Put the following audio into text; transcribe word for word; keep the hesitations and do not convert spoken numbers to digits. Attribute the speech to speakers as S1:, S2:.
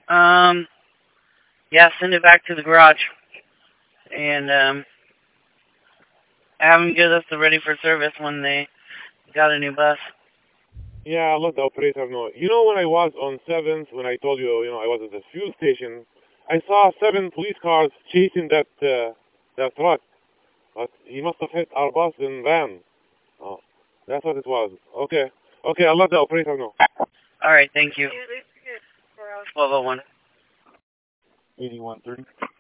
S1: Um, yeah, send it back to the garage. And, um, have them get us the ready for service when they got a new bus.
S2: Yeah, I'll let the operator know. You know, when I was on seventh, when I told you, you know, I was at the fuel station, I saw seven police cars chasing that uh, that truck. But he must have hit our bus and ran. Oh, that's what it was. Okay. Okay, I'll let the operator know.
S1: All right, thank you. twelve oh one.
S2: eighty-one thirty.